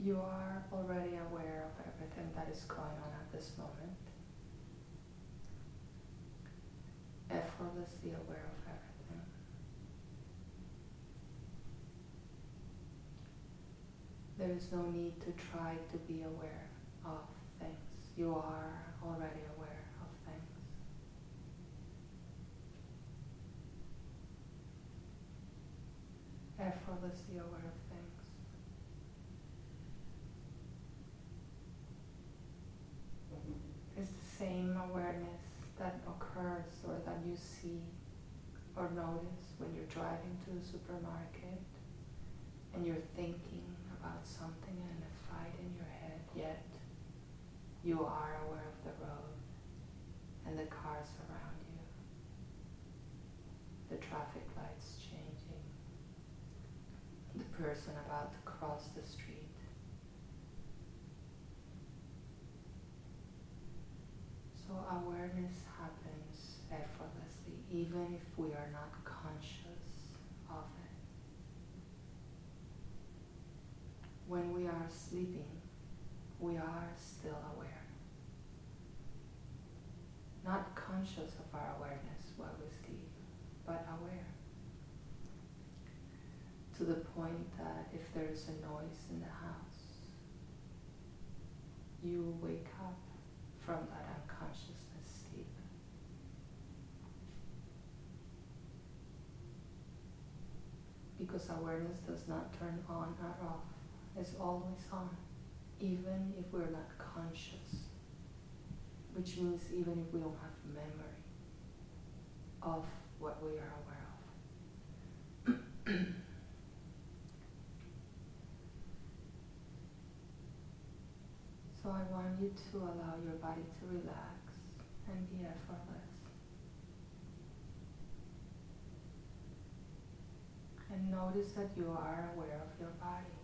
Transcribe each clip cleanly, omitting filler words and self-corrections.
You are already aware of everything that is going on at this moment, effortlessly aware of everything. There is no need to try to be aware of things. You are already aware of things. Effortlessly aware of things. It's the same awareness that occurs or that you see or notice when you're driving to the supermarket and you're thinking about something and a fight in your head, yet you are aware of the road and the cars around you, the traffic lights changing, the person about to cross the street. So awareness happens effortlessly, even if we are not conscious of it. When we are sleeping, we are still aware. Not conscious of our awareness while we sleep, but aware. To the point that if there is a noise in the house, you wake up from that unconsciousness sleep. Because awareness does not turn on or off. It's always on, even if we're not conscious, which means even if we don't have memory of what we are aware of. So I want you to allow your body to relax and be effortless. And notice that you are aware of your body.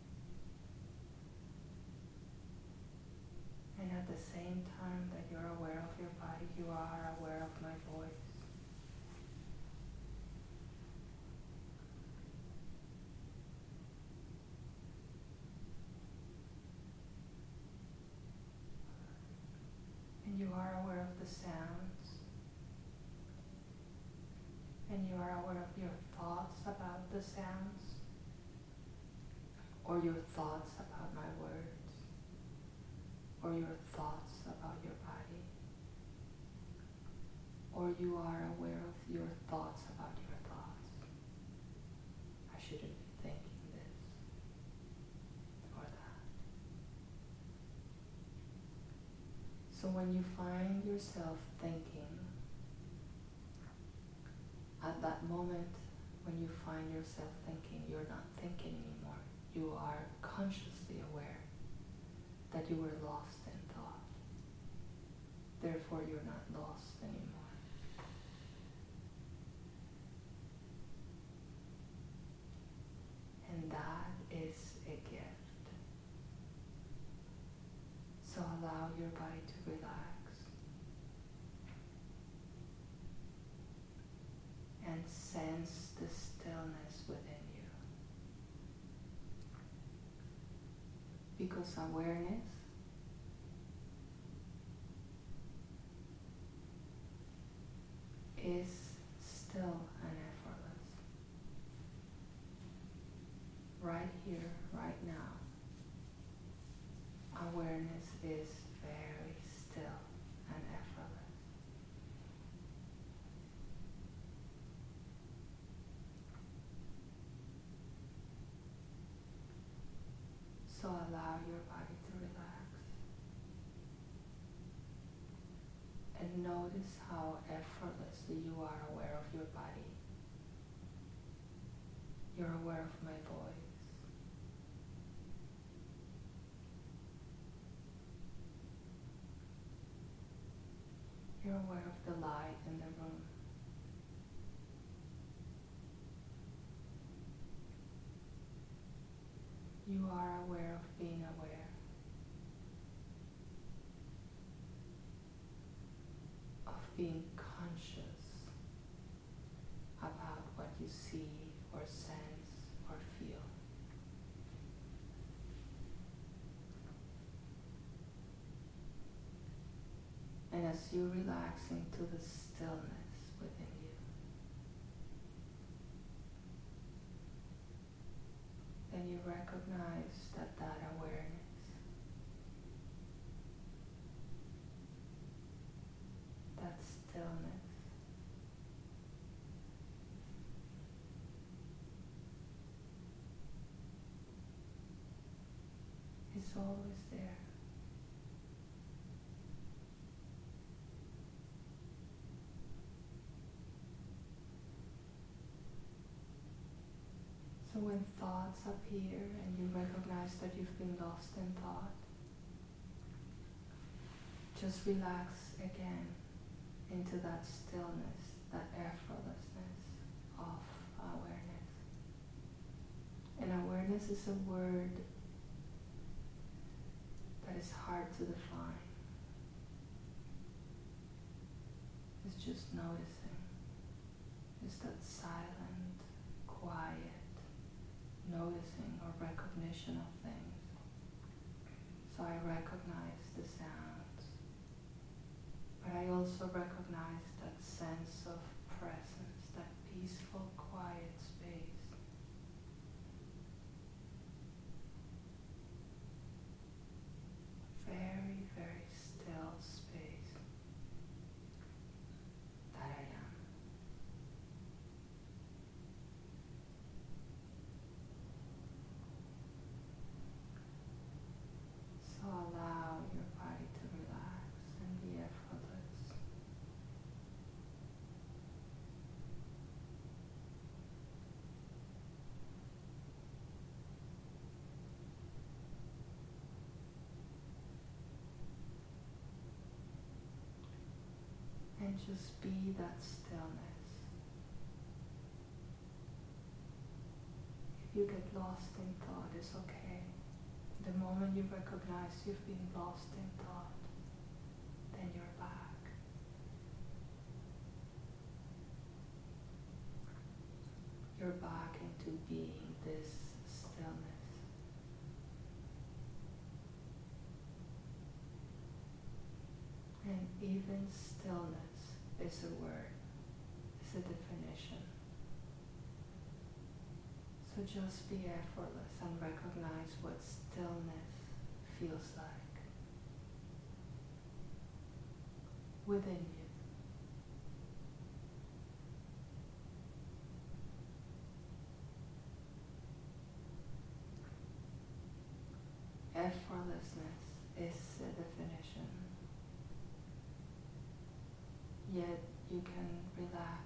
And at the same time that you're aware of your body, you are aware of my voice. And you are aware of the sounds. And you are aware of your thoughts about the sounds. Or your thoughts about my words. Or your thoughts about your body. Or you are aware of your thoughts about your thoughts. I shouldn't be thinking this or that. So when you find yourself thinking, at that moment when you find yourself thinking, you're not thinking anymore. You are consciously aware that you were lost in thought. Therefore, you're not lost anymore. And that is a gift. So allow your body to relax and sense the stillness within you. Because awareness is still and effortless. Right here, right now, awareness is very still and effortless. So allow your body to relax. And notice how effortlessly you are aware of your body. You're aware of my voice. You're aware of the light in the room. You are aware of being aware. Of being conscious about what you see or sense or feel. as you relax into the stillness within you, then you recognize that awareness, that stillness, is always there. So when thoughts appear and you recognize that you've been lost in thought, just relax again into that stillness, that effortlessness of awareness. And awareness is a word that is hard to define. It's just noticing. It's that silent, quiet noticing or recognition of things. So I recognize the sounds, but I also recognize that sense of presence, that peaceful, quiet space. Very, very still space that I am. So allow your body to relax and be effortless. And just be that stillness. If you get lost in thought, it's okay. The moment you recognize you've been lost in thought, then you're back. You're back into being this stillness. And even stillness is a word, it's a definition. So just be effortless and recognize what stillness feels like within you. Effortlessness is a definition, yet you can relax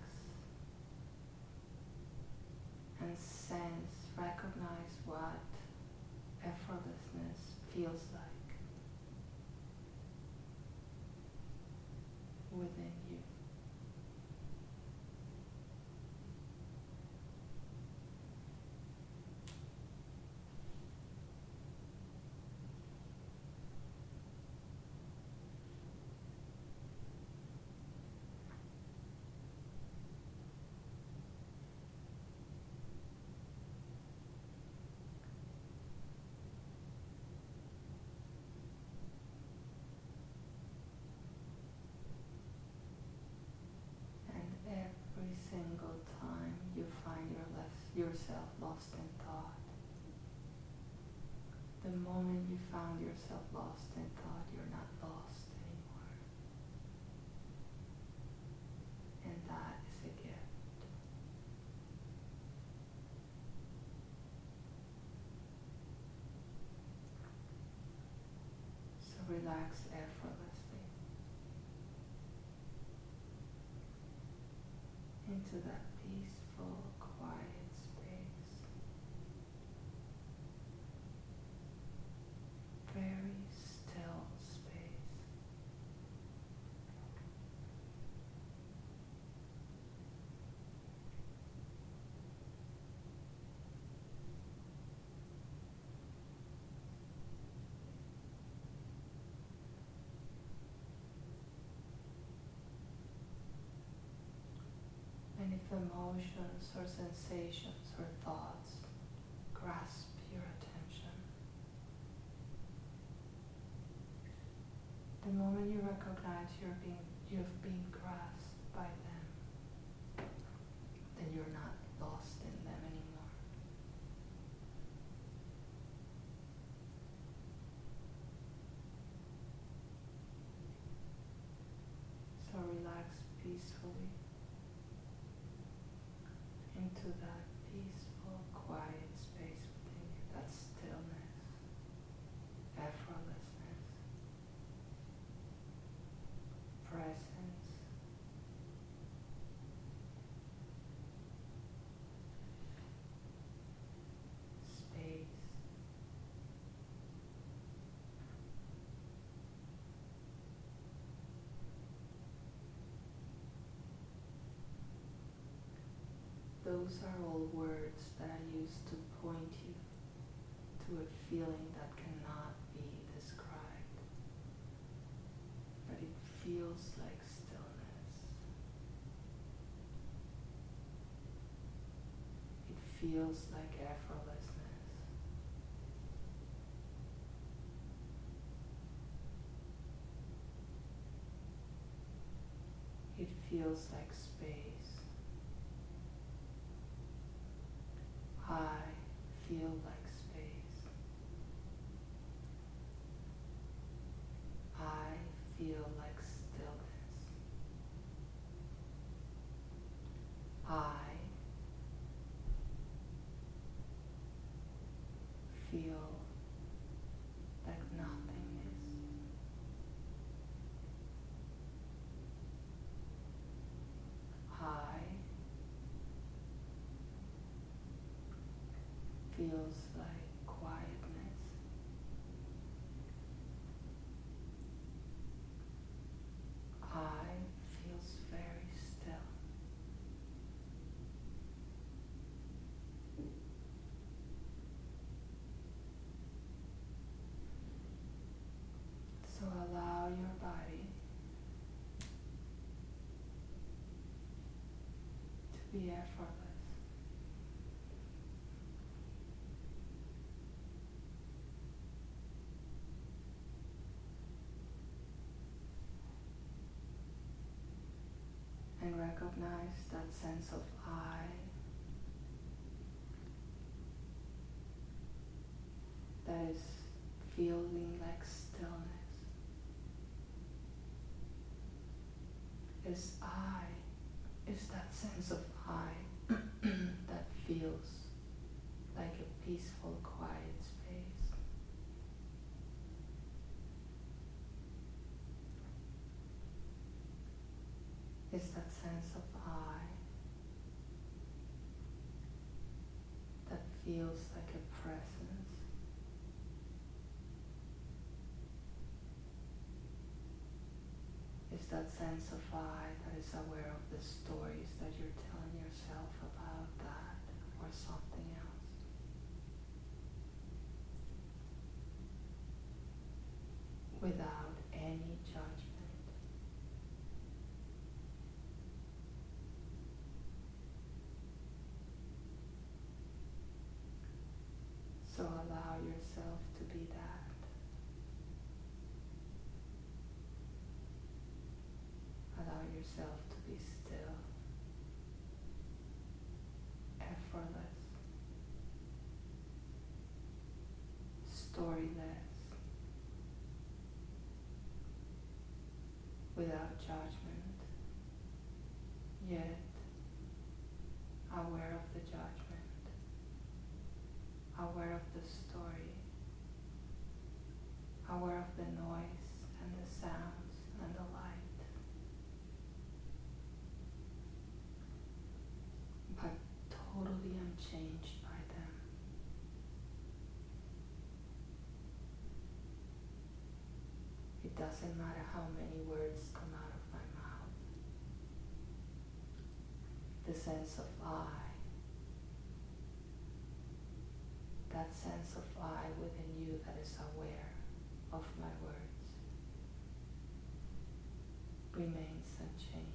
and sense, recognize what effortlessness feels like within you. Every single time you find yourself lost in thought, the moment you found yourself lost in thought, you're not lost anymore. And that is a gift. So relax effortlessly into that peaceful, quiet space. Very still space. And if emotions or sensations or thoughts grasp your attention, The moment you recognize you've been grasped by them, then you're not lost in them anymore. So relax peacefully into that peaceful, quiet space within you, that stillness, effortlessness, presence, space. Those are all words that I use to point you to a feeling that cannot be described, but it feels like stillness. It feels like effortlessness. It feels like space. I feel like space. I feel like stillness. I feel like nothingness. I feels like quietness. I feels very still. So allow your body to be effortless. And recognize that sense of I that is feeling like stillness. Is that sense of I that feels like a peaceful, quiet space. Is that sense of I that feels like a presence. Is that sense of I that is aware of the stories that you're telling yourself about that or something else. Without any judgment. So allow yourself to be that. Allow yourself to be still, effortless, storyless, without judgment, yet aware of the judgment, aware of the story, aware of the noise and the sounds and the light, but totally unchanged by them. It doesn't matter how many words come out of my mouth. The sense of I, that sense of I within you that is aware of my words, remains unchanged.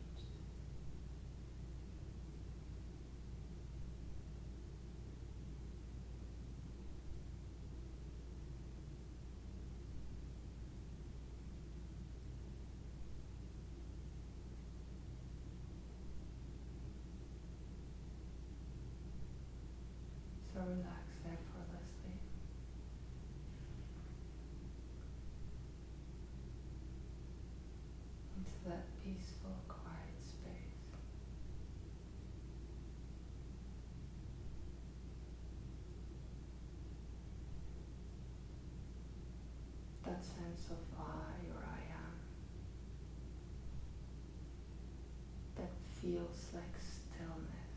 that sense of I or I am that feels like stillness.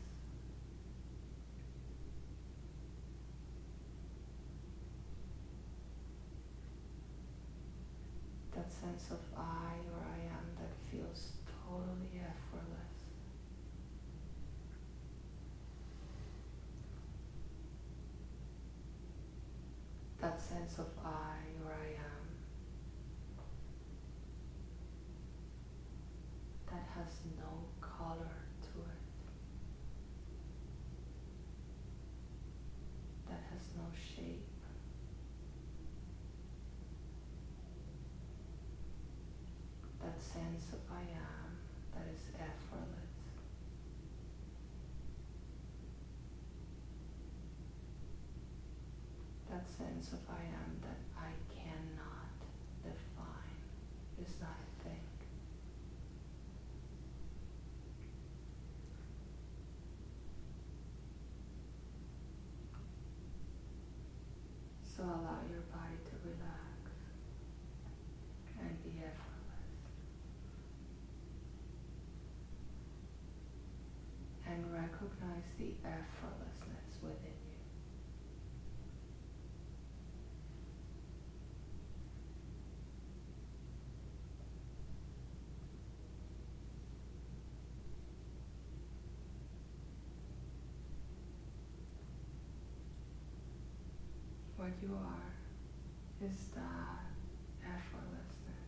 That sense of I or I am that feels totally effortless. That sense of I or I am that has no color to it, that has no shape. That sense of I am that is effortless. That sense of I am that I cannot define is not a thing. So allow your body to relax and be effortless. And recognize the effortlessness within you. What you are is that effortlessness,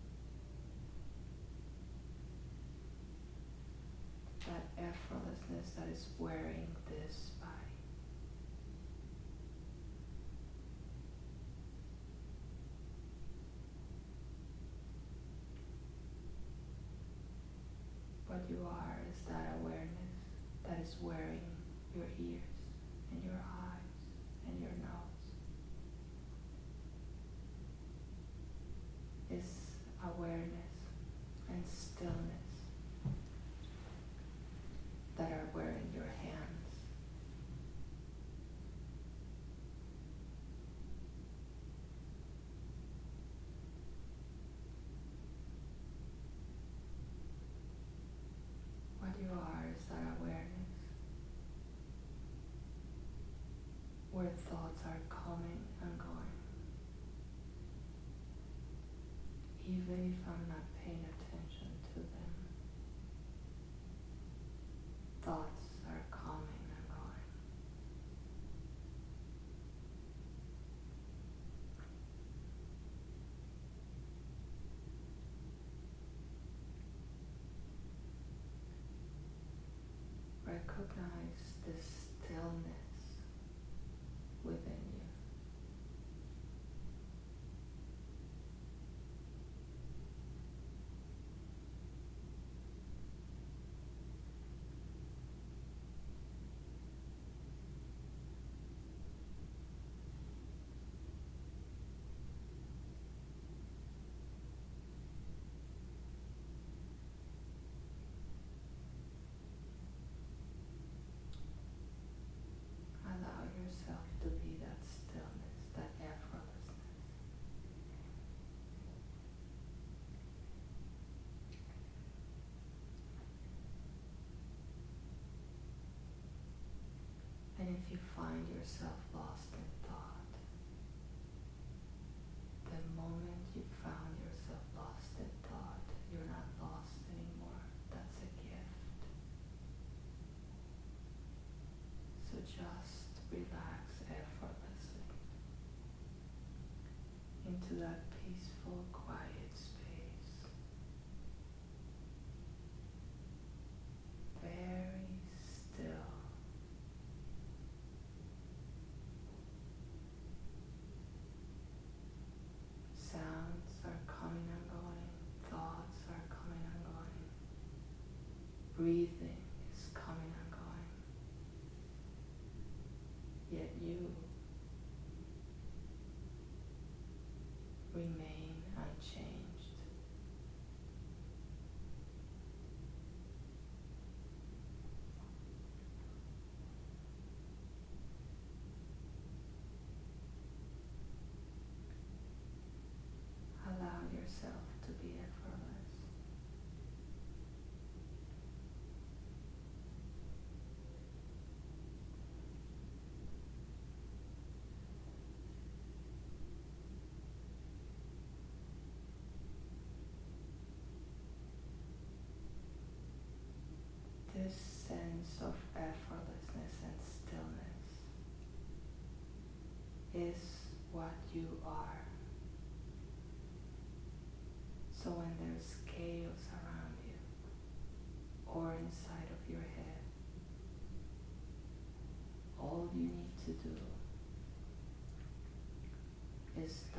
that effortlessness that is wearing this body. What you are is that awareness that is wearing your ears and your eyes and your nose. Is awareness and stillness that are wearing your hands. What you are is that awareness where thoughts are coming and going. Even if I'm not paying attention to them, thoughts are coming and going. Recognize the stillness within you. Allow yourself to be that stillness, that effortlessness. And if you find yourself lost in thought, the moment you found yourself lost in thought, you're not lost anymore. That's a gift. So just relax effortlessly into that peaceful, quiet space. Very still. Sounds are coming and going. Thoughts are coming and going. Breathing is coming and going. Yet you remain unchanged. Also when there's chaos around you or inside of your head, all you need to do is